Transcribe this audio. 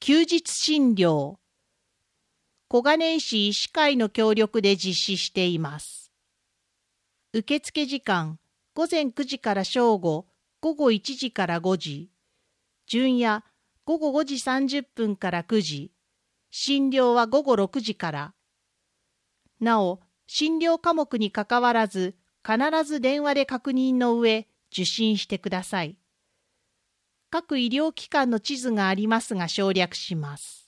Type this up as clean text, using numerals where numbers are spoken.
休日診療、小金井市医師会の協力で実施しています。受付時間、午前9時から正午、午後1時から5時、順夜、午後5時30分から9時、診療は午後6時から。なお、診療科目にかかわらず、必ず電話で確認の上、受診してください。各医療機関の地図がありますが省略します。